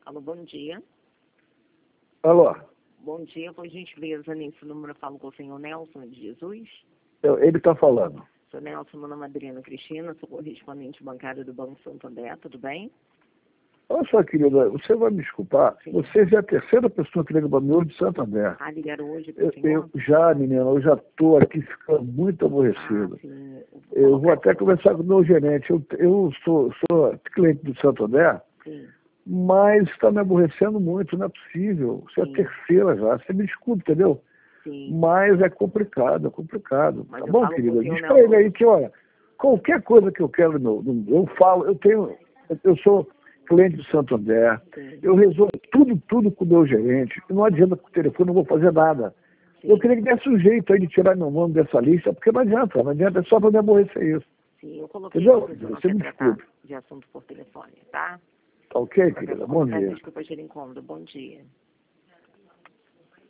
Alô, bom dia. Alô, Bom dia, por gentileza, nesse número eu falo com o senhor Nelson de Jesus. ele está falando. Sou Nelson, meu nome é Adriana Cristina, sou correspondente bancário do Banco Santander, tudo bem? Olha só, querida, você vai me desculpar, Sim. você já é a terceira pessoa que liga para mim hoje de Santander. Ah, ligaram hoje para o senhor? Menina, eu já estou aqui ficando muito aborrecido. Sim. Eu vou até conversar com o meu gerente. Eu sou cliente do Santander, Sim. mas está me aborrecendo muito, não é possível. Você é a Sim. terceira já, você me desculpa, entendeu? Sim. Mas é complicado, é complicado. Mas Tá eu bom, falo com querida? o senhor Diz para ele Nelson. aí que, olha, qualquer coisa que eu quero, eu falo, eu sou cliente do Santander, Sim. eu resolvo tudo com o meu gerente, não adianta com o telefone, não vou fazer nada. Sim. Eu queria que desse um jeito aí de tirar meu nome dessa lista, porque não adianta, é só para me aborrecer isso. Sim, eu coloquei Entendeu? que você não Você quer me tratar desculpe. de assunto por telefone, tá? Tá ok, Qualquer querida? forma, Bom peço dia. desculpa, Gericômodo. Bom dia.